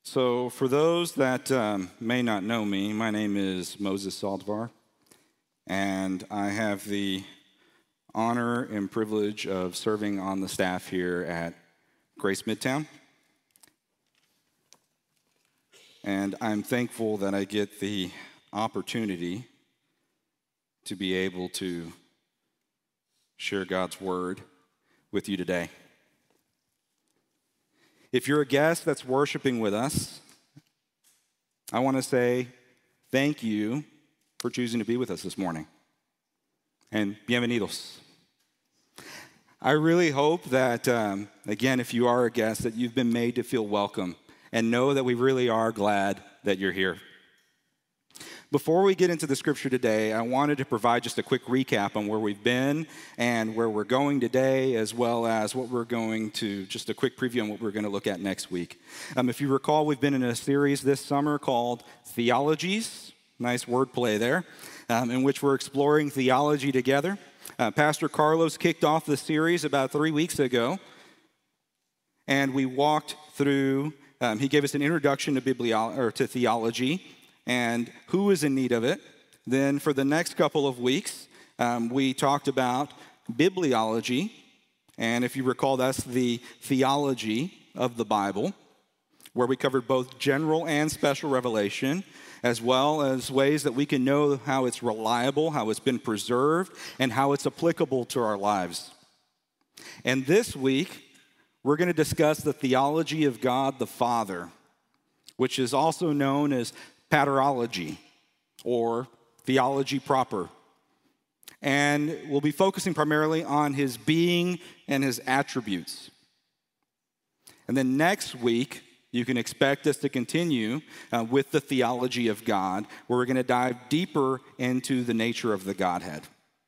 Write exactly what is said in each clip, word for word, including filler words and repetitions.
So for those that um, may not know me, my name is Moses Saldivar, and I have the honor and privilege of serving on the staff here at Grace Midtown. And I'm thankful that I get the opportunity to be able to share God's word with you today. If you're a guest that's worshiping with us, I want to say thank you for choosing to be with us this morning. And bienvenidos. I really hope that, um, again, if you are a guest, that you've been made to feel welcome and know that we really are glad that you're here. Before we get into the scripture today, I wanted to provide just a quick recap on where we've been and where we're going today, as well as what we're going to, just a quick preview on what we're going to look at next week. Um, if you recall, we've been in a series this summer called Theologies, nice wordplay there, um, in which we're exploring theology together. Uh, Pastor Carlos kicked off the series about three weeks ago, and we walked through, um, he gave us an introduction to, biblio- or to theology, and who is in need of it. Then for the next couple of weeks, um, we talked about bibliology, and if you recall, that's the theology of the Bible, where we covered both general and special revelation, as well as ways that we can know how it's reliable, how it's been preserved, and how it's applicable to our lives. And this week, we're going to discuss the theology of God the Father, which is also known as paterology, or theology proper. And we'll be focusing primarily on his being and his attributes. And then next week, you can expect us to continue uh, with the theology of God, where we're going to dive deeper into the nature of the Godhead.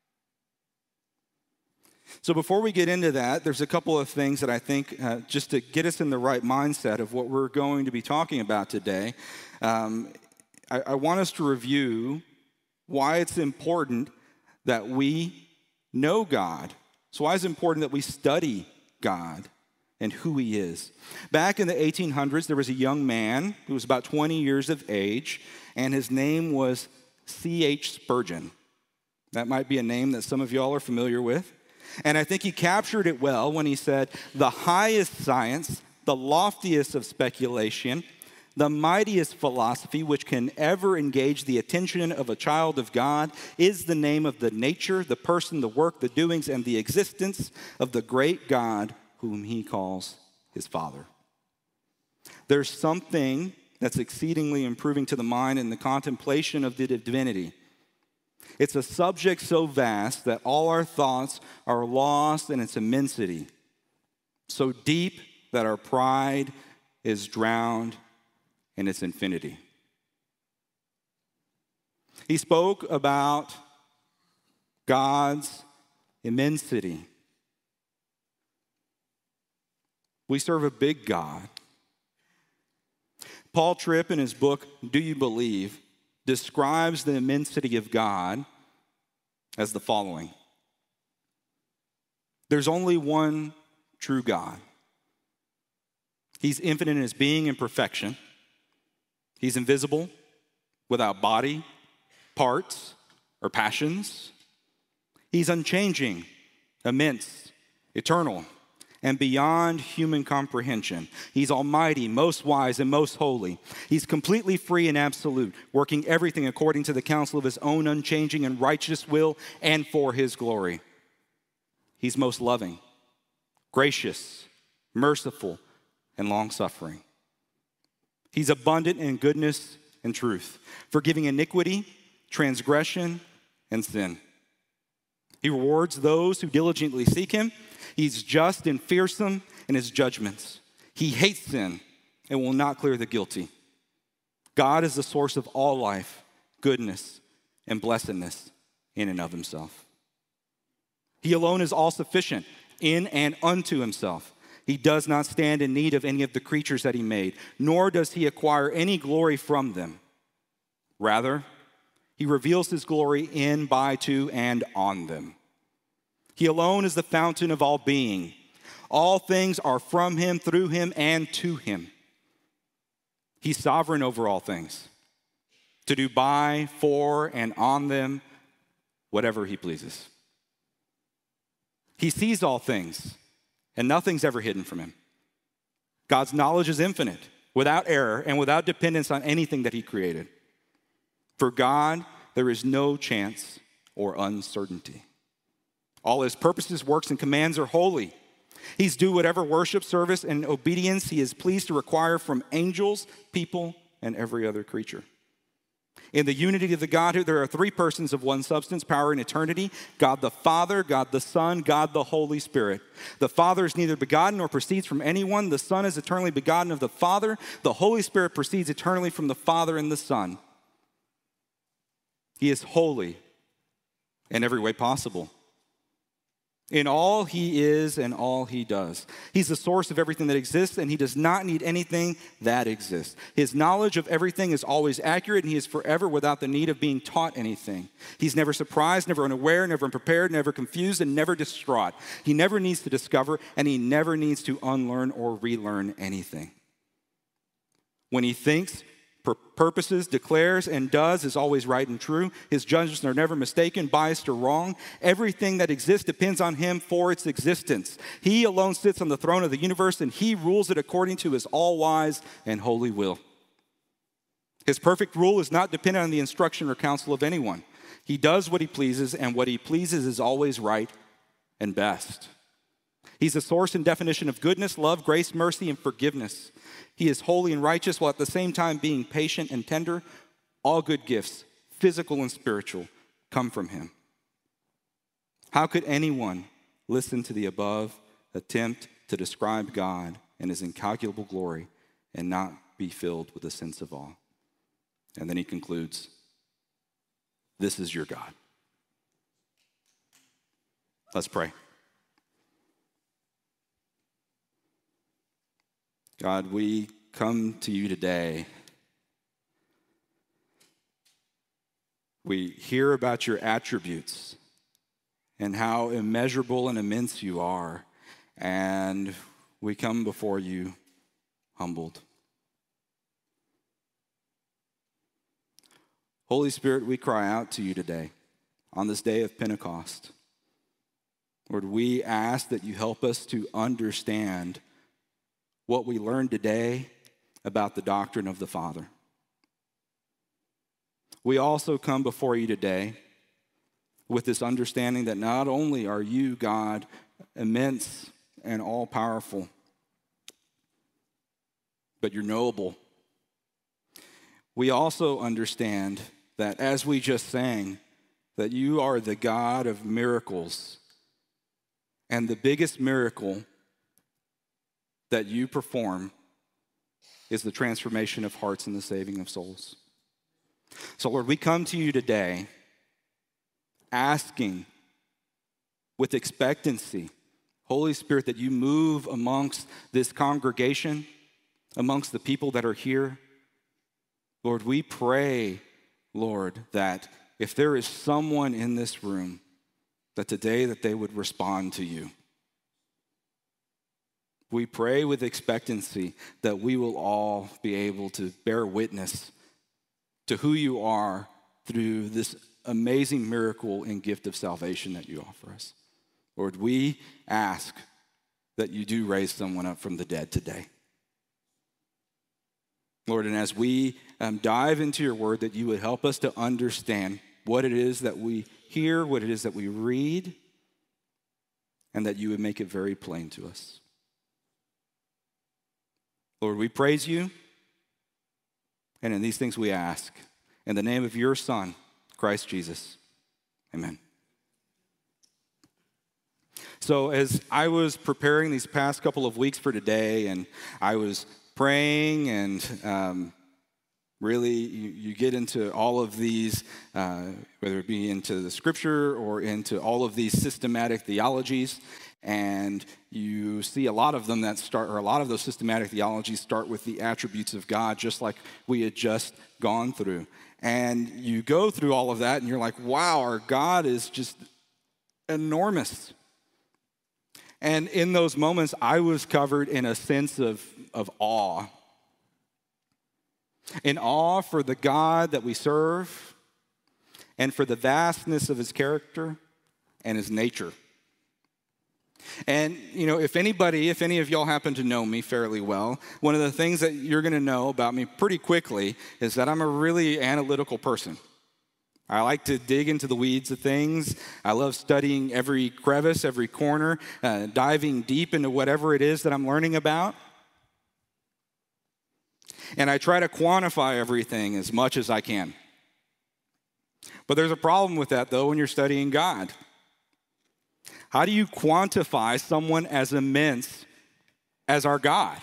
So before we get into that, there's a couple of things that I think, uh, just to get us in the right mindset of what we're going to be talking about today, um, I, I want us to review why it's important that we know God. So why is it important that we study God and who he is? Back in the eighteen hundreds, there was a young man who was about twenty years of age, and his name was C H Spurgeon. That might be a name that some of y'all are familiar with. And I think he captured it well when he said, "The highest science, the loftiest of speculation, the mightiest philosophy which can ever engage the attention of a child of God is the name of the nature, the person, the work, the doings, and the existence of the great God whom he calls his Father." There's something that's exceedingly improving to the mind in the contemplation of the divinity. It's a subject so vast that all our thoughts are lost in its immensity, so deep that our pride is drowned in its infinity. He spoke about God's immensity. We serve a big God. Paul Tripp, in his book, Do You Believe?, describes the immensity of God as the following. There's only one true God. He's infinite in his being and perfection. He's invisible, without body, parts, or passions. He's unchanging, immense, eternal, and beyond human comprehension. He's almighty, most wise, and most holy. He's completely free and absolute, working everything according to the counsel of his own unchanging and righteous will and for his glory. He's most loving, gracious, merciful, and long-suffering. He's abundant in goodness and truth, forgiving iniquity, transgression, and sin. He rewards those who diligently seek him. He's just and fearsome in his judgments. He hates sin and will not clear the guilty. God is the source of all life, goodness, and blessedness in and of himself. He alone is all-sufficient in and unto himself. He does not stand in need of any of the creatures that he made, nor does he acquire any glory from them. Rather, he reveals his glory in, by, to, and on them. He alone is the fountain of all being. All things are from him, through him, and to him. He's sovereign over all things, to do by, for, and on them whatever he pleases. He sees all things, and nothing's ever hidden from him. God's knowledge is infinite, without error, and without dependence on anything that he created. For God, there is no chance or uncertainty. All his purposes, works, and commands are holy. He's due whatever worship, service, and obedience he is pleased to require from angels, people, and every other creature. In the unity of the Godhead, there are three persons of one substance, power, and eternity: God the Father, God the Son, God the Holy Spirit. The Father is neither begotten nor proceeds from anyone. The Son is eternally begotten of the Father. The Holy Spirit proceeds eternally from the Father and the Son. He is holy in every way possible, in all he is and all he does. He's the source of everything that exists, and he does not need anything that exists. His knowledge of everything is always accurate, and he is forever without the need of being taught anything. He's never surprised, never unaware, never unprepared, never confused, and never distraught. He never needs to discover, and he never needs to unlearn or relearn anything. When he thinks, purposes, declares, and does is always right and true. His judgments are never mistaken, biased, or wrong. Everything that exists depends on him for its existence. He alone sits on the throne of the universe, and he rules it according to his all-wise and holy will. His perfect rule is not dependent on the instruction or counsel of anyone. He does what he pleases, and what he pleases is always right and best. He's the source and definition of goodness, love, grace, mercy, and forgiveness. He is holy and righteous while at the same time being patient and tender. All good gifts, physical and spiritual, come from him. How could anyone listen to the above attempt to describe God and his incalculable glory and not be filled with a sense of awe? And then he concludes, this is your God. Let's pray. God, we come to you today. We hear about your attributes and how immeasurable and immense you are, and we come before you humbled. Holy Spirit, we cry out to you today on this day of Pentecost. Lord, we ask that you help us to understand what we learned today about the doctrine of the Father. We also come before you today with this understanding that not only are you, God, immense and all-powerful, but you're knowable. We also understand that, as we just sang, that you are the God of miracles, and the biggest miracle that you perform is the transformation of hearts and the saving of souls. So, Lord, we come to you today asking with expectancy, Holy Spirit, that you move amongst this congregation, amongst the people that are here. Lord, we pray, Lord, that if there is someone in this room, that today that they would respond to you. We pray with expectancy that we will all be able to bear witness to who you are through this amazing miracle and gift of salvation that you offer us. Lord, we ask that you do raise someone up from the dead today. Lord, and as we um, dive into your word, that you would help us to understand what it is that we hear, what it is that we read, and that you would make it very plain to us. Lord, we praise you, and in these things we ask. In the name of your Son, Christ Jesus, amen. So as I was preparing these past couple of weeks for today, and I was praying, and um, really you, you get into all of these, uh, whether it be into the scripture or into all of these systematic theologies, and you see a lot of them that start, or a lot of those systematic theologies start with the attributes of God, just like we had just gone through. And you go through all of that, and you're like, wow, our God is just enormous. And in those moments, I was covered in a sense of, of awe. in awe for the God that we serve and for the vastness of his character and his nature. And, you know, if anybody, if any of y'all happen to know me fairly well, one of the things that you're going to know about me pretty quickly is that I'm a really analytical person. I like to dig into the weeds of things. I love studying every crevice, every corner, uh, diving deep into whatever it is that I'm learning about. And I try to quantify everything as much as I can. But there's a problem with that, though, when you're studying God. How do you quantify someone as immense as our God?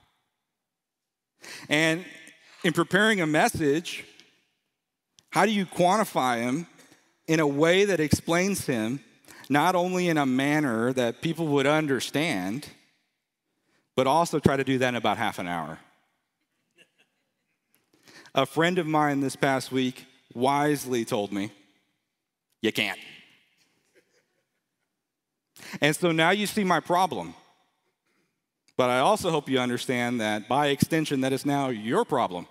And in preparing a message, how do you quantify him in a way that explains him not only in a manner that people would understand, but also try to do that in about half an hour? A friend of mine this past week wisely told me, you can't. And so now you see my problem. But I also hope you understand that by extension, that is now your problem.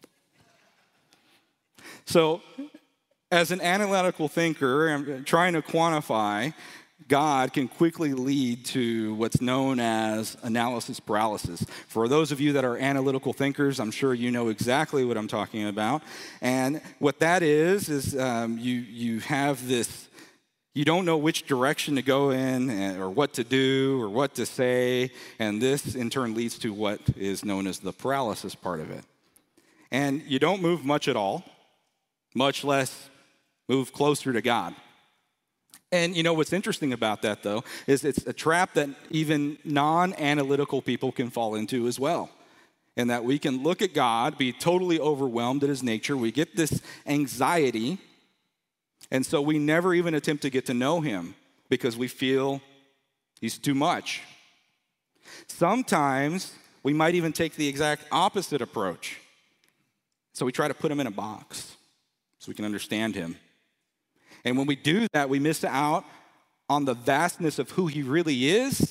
So as an analytical thinker, I'm trying to quantify God can quickly lead to what's known as analysis paralysis. For those of you that are analytical thinkers, I'm sure you know exactly what I'm talking about. And what that is, is um, you, you have this, you don't know which direction to go in and, or what to do or what to say. And this, in turn, leads to what is known as the paralysis part of it. And you don't move much at all, much less move closer to God. And you know what's interesting about that, though, is it's a trap that even non-analytical people can fall into as well. And that we can look at God, be totally overwhelmed at his nature. We get this anxiety, and so we never even attempt to get to know him because we feel he's too much. Sometimes we might even take the exact opposite approach. So we try to put him in a box so we can understand him. And when we do that, we miss out on the vastness of who he really is.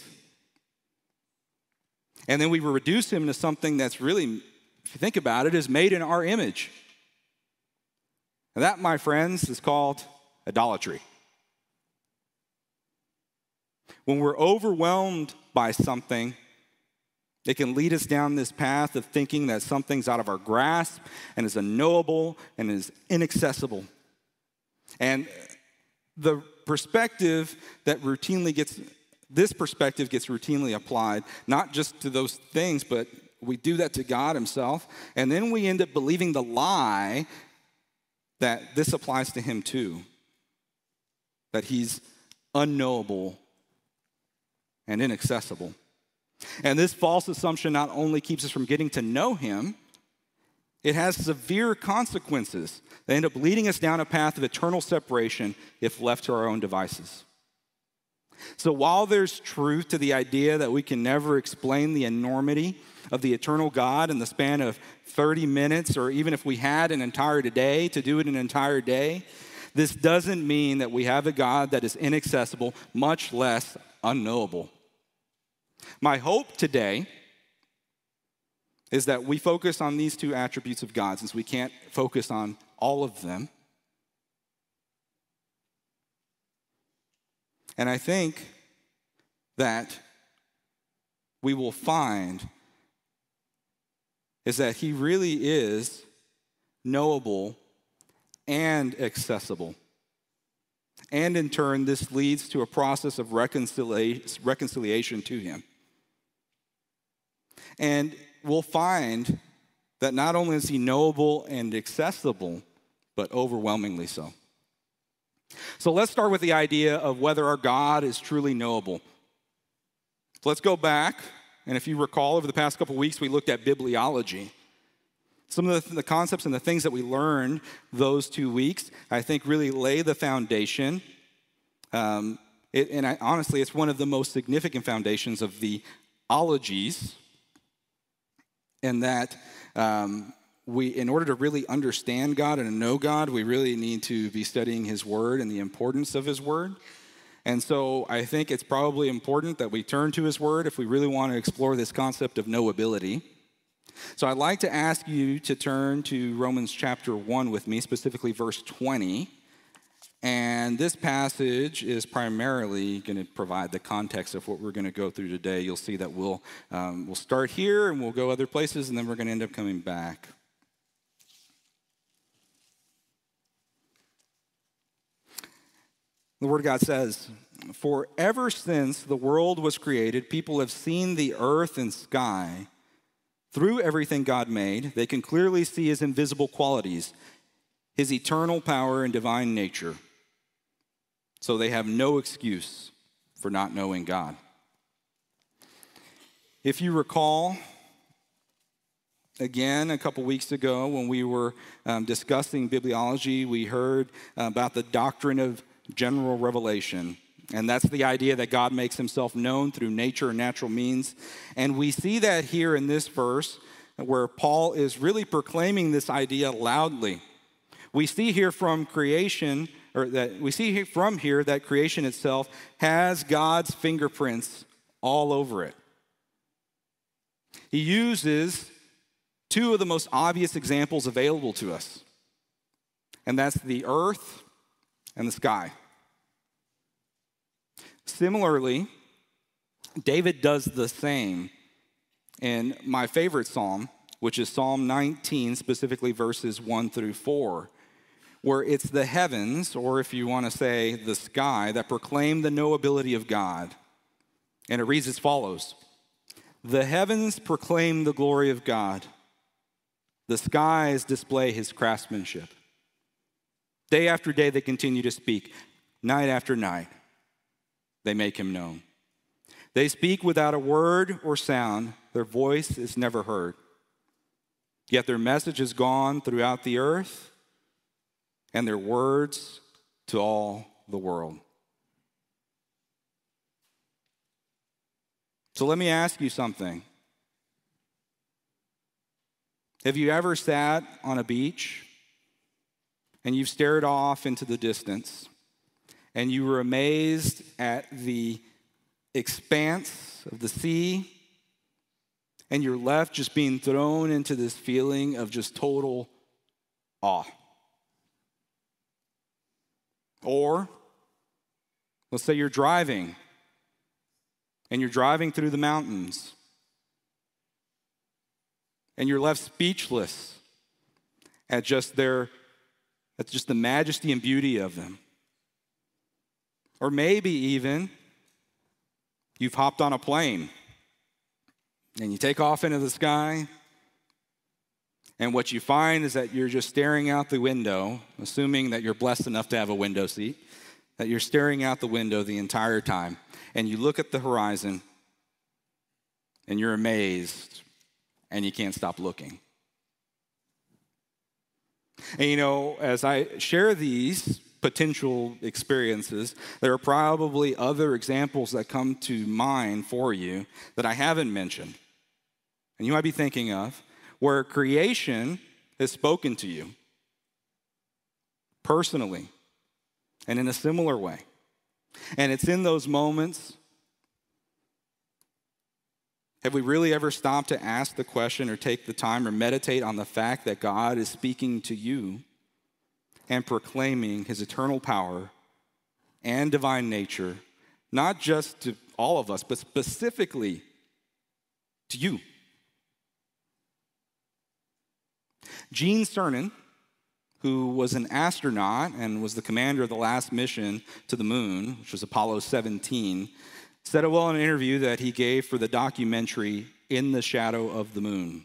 And then we reduce him to something that's really, if you think about it, is made in our image. And that, my friends, is called idolatry. When we're overwhelmed by something, it can lead us down this path of thinking that something's out of our grasp and is unknowable and is inaccessible. And the perspective that routinely gets, this perspective gets routinely applied, not just to those things, but we do that to God himself. And then we end up believing the lie that this applies to him too, that he's unknowable and inaccessible. And this false assumption not only keeps us from getting to know him, it has severe consequences. They end up leading us down a path of eternal separation if left to our own devices. So while there's truth to the idea that we can never explain the enormity of the eternal God in the span of thirty minutes, or even if we had an entire day to do it an entire day, this doesn't mean that we have a God that is inaccessible, much less unknowable. My hope today is that we focus on these two attributes of God, since we can't focus on all of them. And I think that we will find is that he really is knowable and accessible. And in turn, this leads to a process of reconcilia- reconciliation to him. And we'll find that not only is he knowable and accessible, but overwhelmingly so. So let's start with the idea of whether our God is truly knowable. So let's go back, and if you recall, over the past couple weeks, we looked at bibliology. Some of the, the concepts and the things that we learned those two weeks, I think, really lay the foundation. Um, it, and I, honestly, it's one of the most significant foundations of the ologies. And that um, we, in order to really understand God and to know God, we really need to be studying his word and the importance of his word. And so I think it's probably important that we turn to his word if we really want to explore this concept of knowability. So I'd like to ask you to turn to Romans chapter one with me, specifically verse twenty. And this passage is primarily going to provide the context of what we're going to go through today. You'll see that we'll, um, we'll start here and we'll go other places, and then we're going to end up coming back. The Word of God says, "For ever since the world was created, people have seen the earth and sky. Through everything God made, they can clearly see his invisible qualities, his eternal power and divine nature. So they have no excuse for not knowing God." If you recall, again, a couple weeks ago when we were um, discussing bibliology, we heard about the doctrine of general revelation. And that's the idea that God makes himself known through nature and natural means. And we see that here in this verse where Paul is really proclaiming this idea loudly. We see here from creation, or that we see from here that creation itself has God's fingerprints all over it. He uses two of the most obvious examples available to us, and that's the earth and the sky. Similarly, David does the same in my favorite psalm, which is Psalm nineteen, specifically verses one through four, where it's the heavens, or if you want to say the sky, that proclaim the knowability of God. And it reads as follows: "The heavens proclaim the glory of God. The skies display his craftsmanship. Day after day they continue to speak. Night after night they make him known. They speak without a word or sound. Their voice is never heard. Yet their message is gone throughout the earth, and their words to all the world." So let me ask you something. Have you ever sat on a beach and you've stared off into the distance and you were amazed at the expanse of the sea, and you're left just being thrown into this feeling of just total awe? Or let's say you're driving and you're driving through the mountains and you're left speechless at just their at just the majesty and beauty of them. Or maybe even you've hopped on a plane and you take off into the sky, and what you find is that you're just staring out the window, assuming that you're blessed enough to have a window seat, that you're staring out the window the entire time, and you look at the horizon and you're amazed and you can't stop looking. And you know, as I share these potential experiences, there are probably other examples that come to mind for you that I haven't mentioned, and you might be thinking of, where creation has spoken to you personally and in a similar way. And it's in those moments, have we really ever stopped to ask the question or take the time or meditate on the fact that God is speaking to you and proclaiming his eternal power and divine nature, not just to all of us, but specifically to you? Gene Cernan, who was an astronaut and was the commander of the last mission to the moon, which was Apollo seventeen, said it well in an interview that he gave for the documentary In the Shadow of the Moon.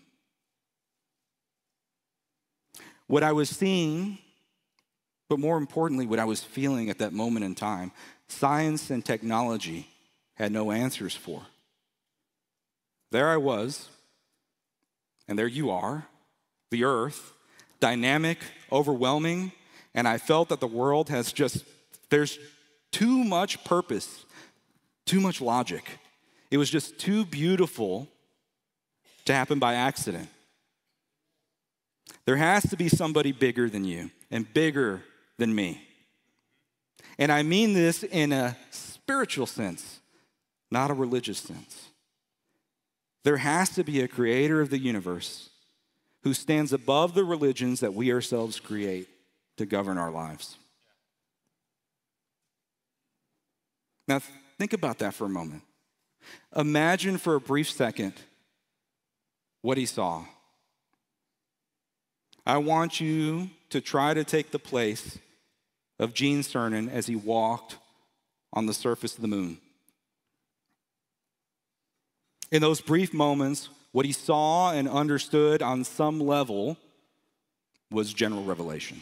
What I was seeing, but more importantly, what I was feeling at that moment in time, science and technology had no answers for. There I was, and there you are, the earth, dynamic, overwhelming, and I felt that the world has just, there's too much purpose, too much logic. It was just too beautiful to happen by accident. There has to be somebody bigger than you and bigger than me. And I mean this in a spiritual sense, not a religious sense. There has to be a creator of the universe who stands above the religions that we ourselves create to govern our lives. Now, think about that for a moment. Imagine for a brief second what he saw. I want you to try to take the place of Gene Cernan as he walked on the surface of the moon. In those brief moments, what he saw and understood on some level was general revelation.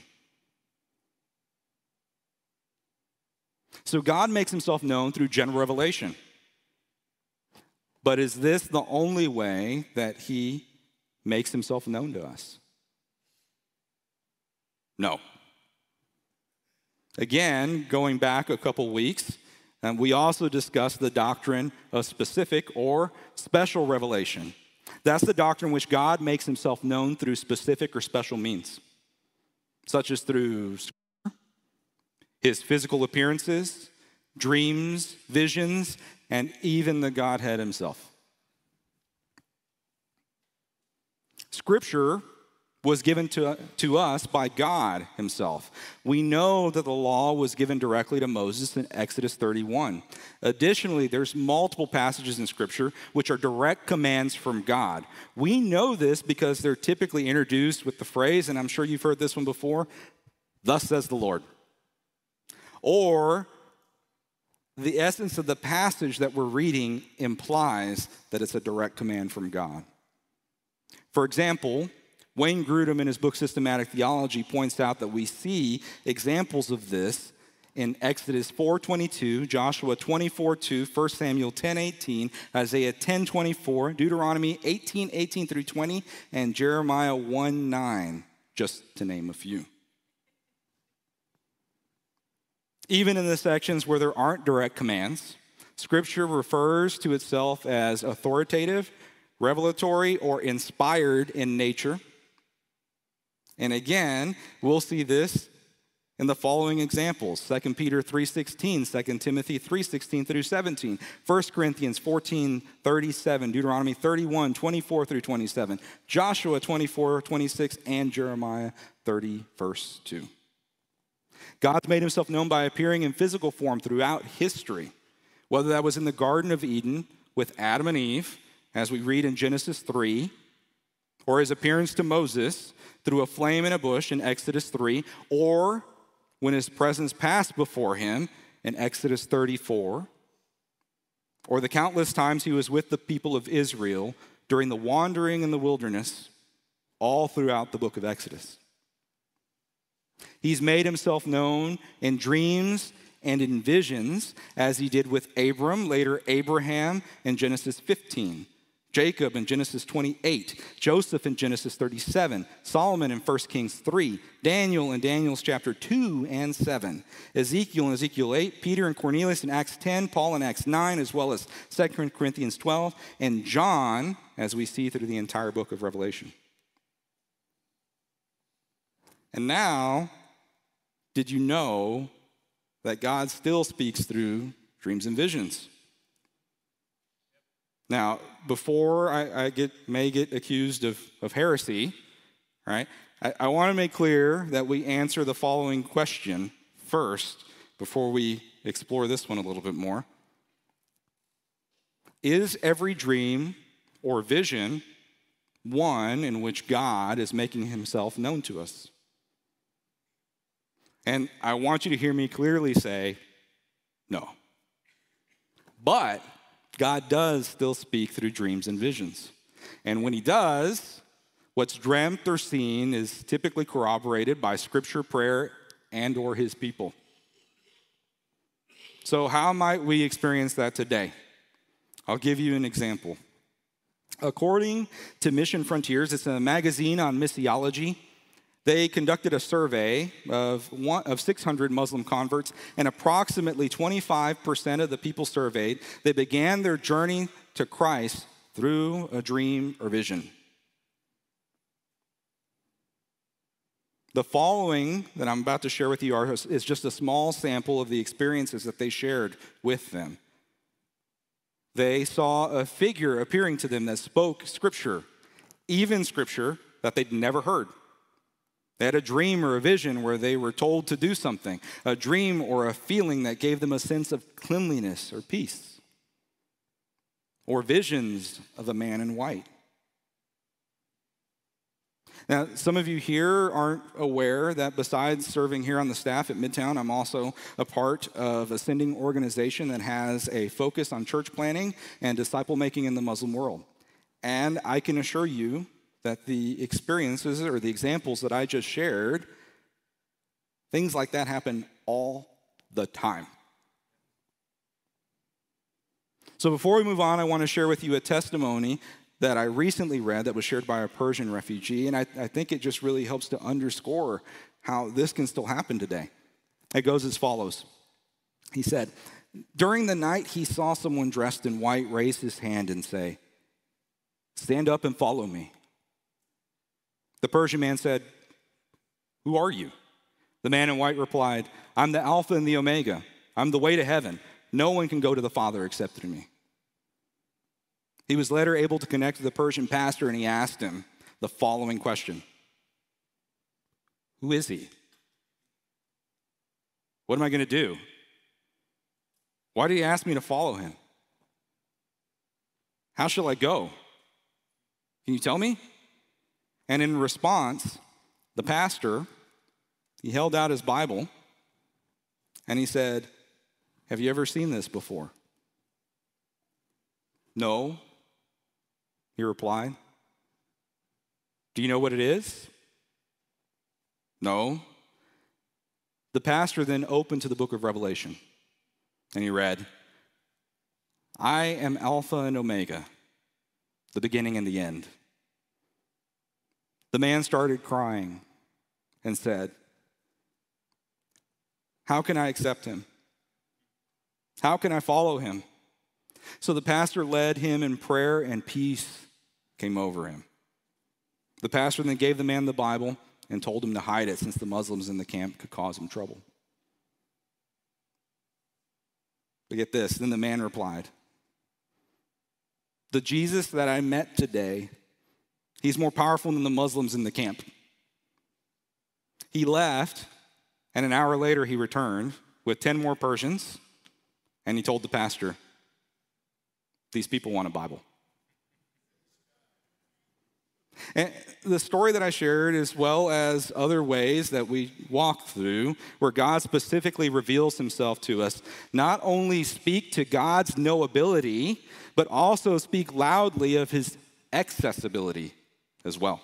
So God makes himself known through general revelation. But is this the only way that he makes himself known to us? No. Again, going back a couple weeks, um, we also discussed the doctrine of specific or special revelation. That's the doctrine in which God makes himself known through specific or special means, such as through his physical appearances, dreams, visions, and even the Godhead himself. Scripture was given to, to us by God himself. We know that the law was given directly to Moses in Exodus thirty-one. Additionally, there's multiple passages in Scripture which are direct commands from God. We know this because they're typically introduced with the phrase, and I'm sure you've heard this one before, "Thus says the Lord." Or the essence of the passage that we're reading implies that it's a direct command from God. For example, Wayne Grudem in his book Systematic Theology points out that we see examples of this in Exodus four twenty-two, Joshua twenty-four two, First Samuel ten eighteen, Isaiah ten twenty-four, Deuteronomy eighteen eighteen through twenty, and Jeremiah one nine, just to name a few. Even in the sections where there aren't direct commands, Scripture refers to itself as authoritative, revelatory, or inspired in nature. And again, we'll see this in the following examples: Second Peter three sixteen, Second Timothy three sixteen through seventeen, First Corinthians fourteen thirty-seven, Deuteronomy thirty-one twenty-four through twenty-seven, Joshua twenty-four twenty-six, and Jeremiah thirty, verse two. God's made himself known by appearing in physical form throughout history, whether that was in the Garden of Eden with Adam and Eve, as we read in Genesis three, or his appearance to Moses through a flame in a bush in Exodus three, or when his presence passed before him in Exodus thirty-four, or the countless times he was with the people of Israel during the wandering in the wilderness, all throughout the book of Exodus. He's made himself known in dreams and in visions, as he did with Abram, later Abraham in Genesis fifteen, Jacob in Genesis twenty-eight, Joseph in Genesis thirty-seven, Solomon in First Kings three, Daniel in Daniel's chapter two and seven, Ezekiel in Ezekiel eight, Peter and Cornelius in Acts ten, Paul in Acts nine, as well as Second Corinthians twelve, and John, as we see through the entire book of Revelation. And now, did you know that God still speaks through dreams and visions? Now, before I, I get, may get accused of, of heresy, right, I, I want to make clear that we answer the following question first before we explore this one a little bit more. Is every dream or vision one in which God is making himself known to us? And I want you to hear me clearly say, no. But God does still speak through dreams and visions. And when he does, what's dreamt or seen is typically corroborated by scripture, prayer, and or his people. So how might we experience that today? I'll give you an example. According to Mission Frontiers, it's a magazine on missiology. They conducted a survey of, one, of six hundred Muslim converts, and approximately twenty-five percent of the people surveyed, they began their journey to Christ through a dream or vision. The following that I'm about to share with you are, is just a small sample of the experiences that they shared with them. They saw a figure appearing to them that spoke scripture, even scripture that they'd never heard. They had a dream or a vision where they were told to do something, a dream or a feeling that gave them a sense of cleanliness or peace, or visions of a man in white. Now, some of you here aren't aware that besides serving here on the staff at Midtown, I'm also a part of a sending organization that has a focus on church planning and disciple making in the Muslim world. And I can assure you that the experiences or the examples that I just shared, things like that happen all the time. So before we move on, I want to share with you a testimony that I recently read that was shared by a Persian refugee, and I, I think it just really helps to underscore how this can still happen today. It goes as follows. He said, during the night he saw someone dressed in white raise his hand and say, "Stand up and follow me." The Persian man said, "Who are you?" The man in white replied, "I'm the Alpha and the Omega. I'm the way to heaven. No one can go to the Father except through me." He was later able to connect with the Persian pastor, and he asked him the following question: who is he? What am I going to do? Why did he ask me to follow him? How shall I go? Can you tell me? And in response, the pastor, he held out his Bible, and he said, "Have you ever seen this before?" "No," he replied. "Do you know what it is?" "No." The pastor then opened to the book of Revelation, and he read, "I am Alpha and Omega, the beginning and the end." The man started crying and said, "How can I accept him? How can I follow him?" So the pastor led him in prayer, and peace came over him. The pastor then gave the man the Bible and told him to hide it, since the Muslims in the camp could cause him trouble. But get this, then the man replied, "The Jesus that I met today, he's more powerful than the Muslims in the camp." He left, and an hour later he returned with ten more Persians, and he told the pastor, "These people want a Bible." And the story that I shared, as well as other ways that we walk through, where God specifically reveals himself to us, not only speak to God's knowability, but also speak loudly of his accessibility as well.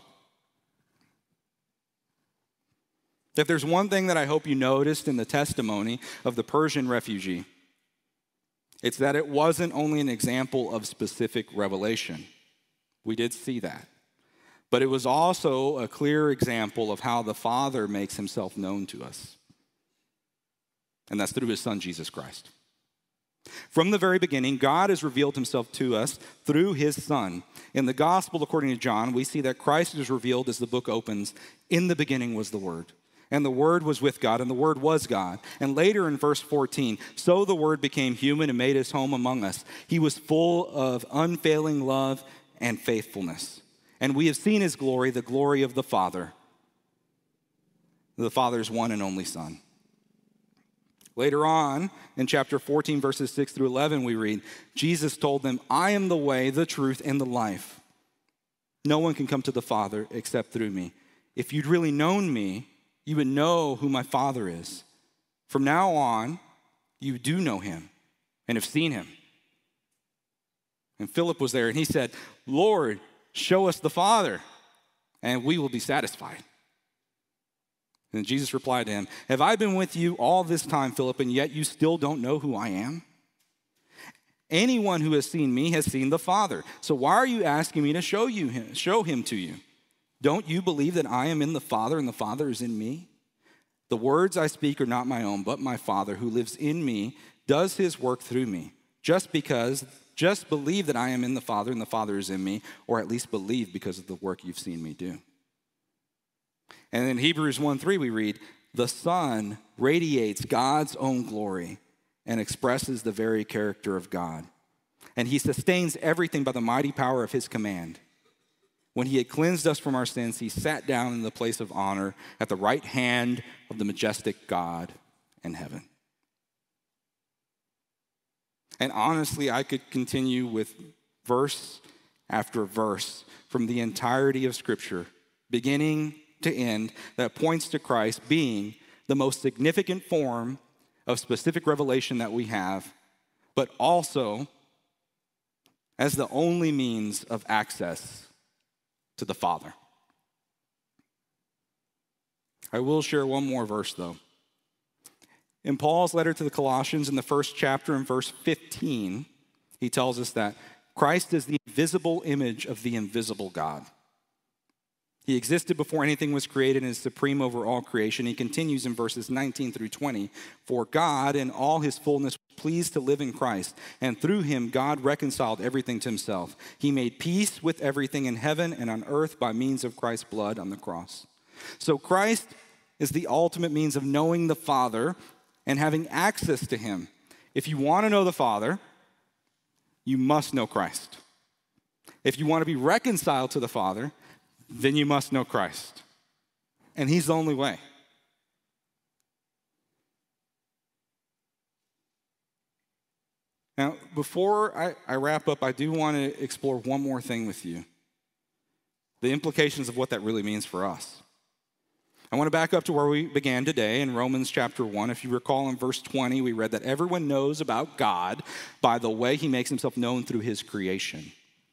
If there's one thing that I hope you noticed in the testimony of the Persian refugee, it's that it wasn't only an example of specific revelation. We did see that. But it was also a clear example of how the Father makes himself known to us. And that's through his Son, Jesus Christ. From the very beginning, God has revealed himself to us through his Son. In the Gospel according to John, we see that Christ is revealed as the book opens. In the beginning was the Word, and the Word was with God, and the Word was God. And later in verse fourteen, so the Word became human and made his home among us. He was full of unfailing love and faithfulness. And we have seen his glory, the glory of the Father, the Father's one and only Son. Later on, in chapter fourteen, verses six through eleven, we read, Jesus told them, "I am the way, the truth, and the life. No one can come to the Father except through me. If you'd really known me, you would know who my Father is. From now on, you do know him and have seen him." And Philip was there, and he said, "Lord, show us the Father, and we will be satisfied." And Jesus replied to him, "Have I been with you all this time, Philip, and yet you still don't know who I am? Anyone who has seen me has seen the Father. So why are you asking me to show you him, show him to you? Don't you believe that I am in the Father and the Father is in me? The words I speak are not my own, but my Father who lives in me does his work through me. Just because, just believe that I am in the Father and the Father is in me, or at least believe because of the work you've seen me do." And in Hebrews one three we read, "The Son radiates God's own glory and expresses the very character of God. and he sustains everything by the mighty power of his command. When he had cleansed us from our sins, he sat down in the place of honor at the right hand of the majestic God in heaven. And honestly, I could continue with verse after verse from the entirety of Scripture, beginning to end, that points to Christ being the most significant form of specific revelation that we have, but also as the only means of access to the Father. I will share one more verse, though. In Paul's letter to the Colossians, in the first chapter, in verse fifteen, he tells us that Christ is the visible image of the invisible God. He existed before anything was created and is supreme over all creation. He continues in verses nineteen through twenty, for God in all his fullness was pleased to live in Christ, and through him God reconciled everything to himself. He made peace with everything in heaven and on earth by means of Christ's blood on the cross. So Christ is the ultimate means of knowing the Father and having access to him. If you want to know the Father, you must know Christ. If you want to be reconciled to the Father, then you must know Christ. And he's the only way. Now, before I, I wrap up, I do want to explore one more thing with you. The implications of what that really means for us. I want to back up to where we began today in Romans chapter one. If you recall in verse twenty, we read that everyone knows about God by the way he makes himself known through his creation.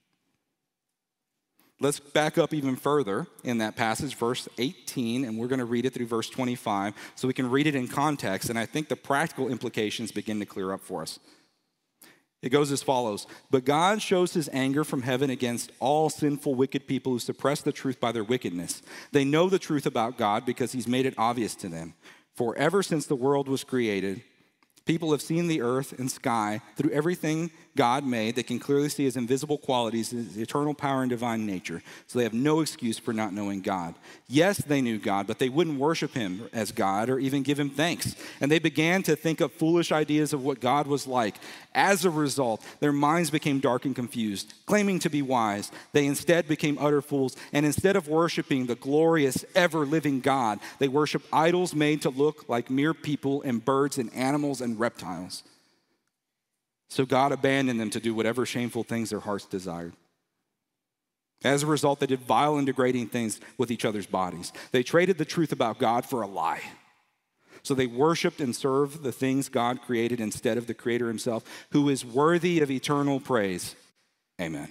Let's back up even further in that passage, verse eighteen, and we're going to read it through verse twenty-five so we can read it in context, and I think the practical implications begin to clear up for us. It goes as follows. But God shows his anger from heaven against all sinful, wicked people who suppress the truth by their wickedness. They know the truth about God because he's made it obvious to them. For ever since the world was created, people have seen the earth and sky through everything God made. They can clearly see his invisible qualities, his eternal power and divine nature. So they have no excuse for not knowing God. Yes, they knew God, but they wouldn't worship him as God or even give him thanks. And they began to think of foolish ideas of what God was like. As a result, their minds became dark and confused. Claiming to be wise, they instead became utter fools. And instead of worshiping the glorious, ever-living God, they worship idols made to look like mere people and birds and animals and reptiles. So God abandoned them to do whatever shameful things their hearts desired. As a result, they did vile and degrading things with each other's bodies. They traded the truth about God for a lie. So they worshiped and served the things God created instead of the Creator himself, who is worthy of eternal praise. Amen.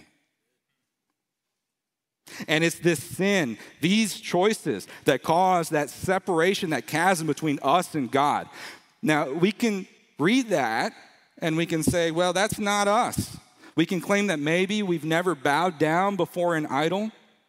And it's this sin, these choices, that cause that separation, that chasm between us and God. Now, we can read that and we can say, well, that's not us. We can claim that maybe we've never bowed down before an idol.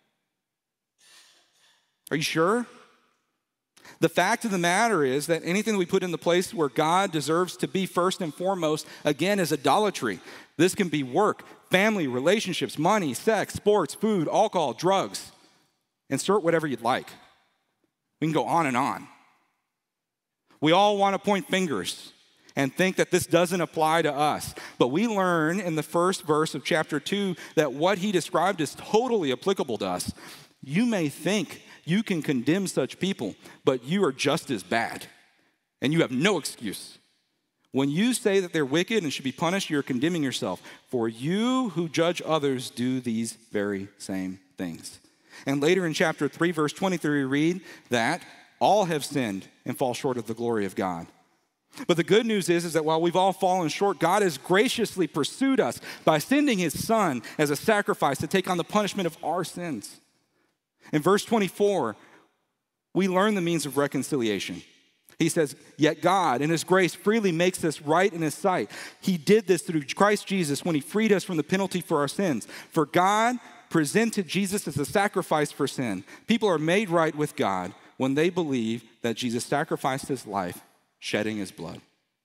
Are you sure? The fact of the matter is that anything that we put in the place where God deserves to be first and foremost, again, is idolatry. This can be work, family, relationships, money, sex, sports, food, alcohol, drugs. Insert whatever you'd like. We can go on and on. We all want to point fingers and think that this doesn't apply to us. But we learn in the first verse of chapter two that what he described is totally applicable to us. You may think you can condemn such people, but you are just as bad, and you have no excuse. When you say that they're wicked and should be punished, you're condemning yourself. For you who judge others do these very same things. And later in chapter three, verse twenty-three, we read that all have sinned and fall short of the glory of God. But the good news is, is that while we've all fallen short, God has graciously pursued us by sending his son as a sacrifice to take on the punishment of our sins. In verse twenty-four, we learn the means of reconciliation. He says, yet God in his grace freely makes us right in his sight. He did this through Christ Jesus when he freed us from the penalty for our sins. For God presented Jesus as a sacrifice for sin. People are made right with God when they believe that Jesus sacrificed his life, shedding his blood.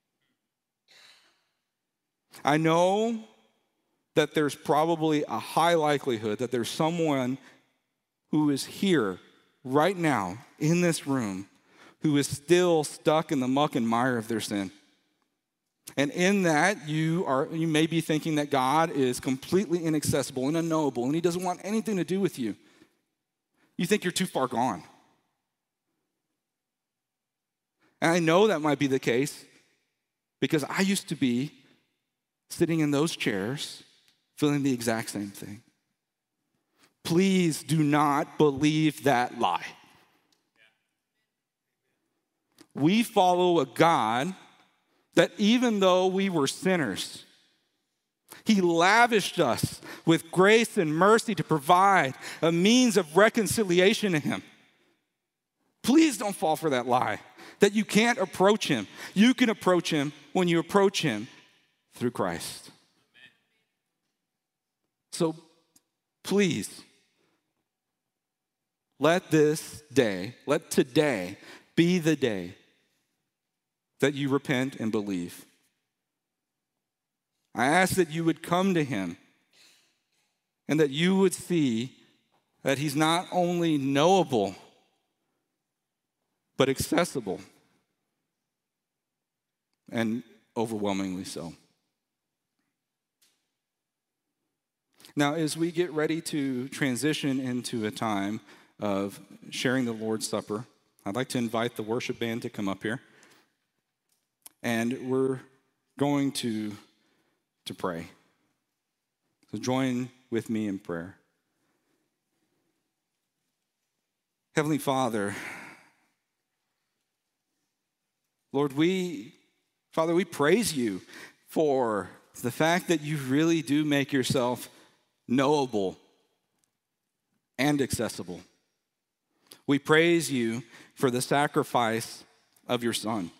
I know that there's probably a high likelihood that there's someone who is here right now in this room who is still stuck in the muck and mire of their sin. And in that, you are you may be thinking that God is completely inaccessible and unknowable, and he doesn't want anything to do with you. You think you're too far gone. And I know that might be the case because I used to be sitting in those chairs feeling the exact same thing. Please do not believe that lie. We follow a God that even though we were sinners, he lavished us with grace and mercy to provide a means of reconciliation to him. Please don't fall for that lie that you can't approach him. You can approach him when you approach him through Christ. So please, let this day, let today be the day that you repent and believe. I ask that you would come to him and that you would see that he's not only knowable, but accessible, and overwhelmingly so. Now, as we get ready to transition into a time of sharing the Lord's Supper, I'd like to invite the worship band to come up here. And we're going to, to pray. So join with me in prayer. Heavenly Father, Lord, we, Father, we praise you for the fact that you really do make yourself knowable and accessible. We praise you for the sacrifice of your Son.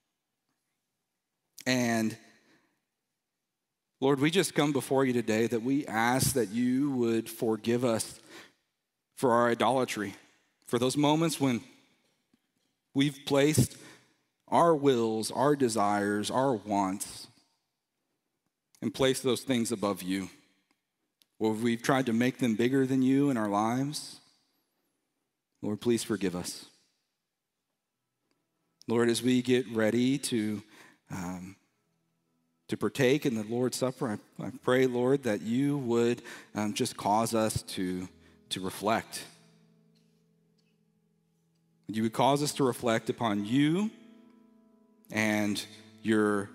And Lord, we just come before you today that we ask that you would forgive us for our idolatry, for those moments when we've placed our wills, our desires, our wants, and placed those things above you. Or we've tried to make them bigger than you in our lives. Lord, please forgive us. Lord, as we get ready to um, to partake in the Lord's Supper, I, I pray, Lord, that you would um, just cause us to, to reflect. You would cause us to reflect upon you and your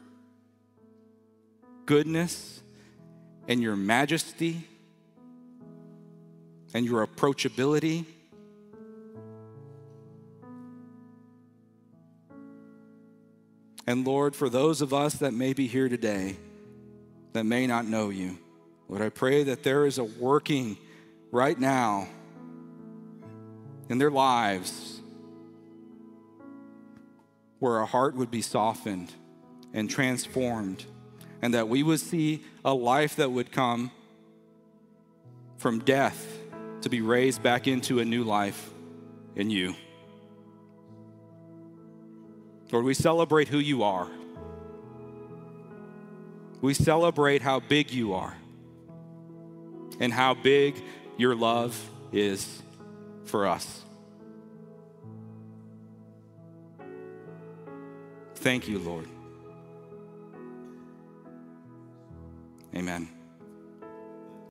goodness and your majesty and your approachability. And Lord, for those of us that may be here today that may not know you, Lord, I pray that there is a working right now in their lives where our heart would be softened and transformed, and that we would see a life that would come from death to be raised back into a new life in you. Lord, we celebrate who you are. We celebrate how big you are and how big your love is for us. Thank you, Lord. Amen.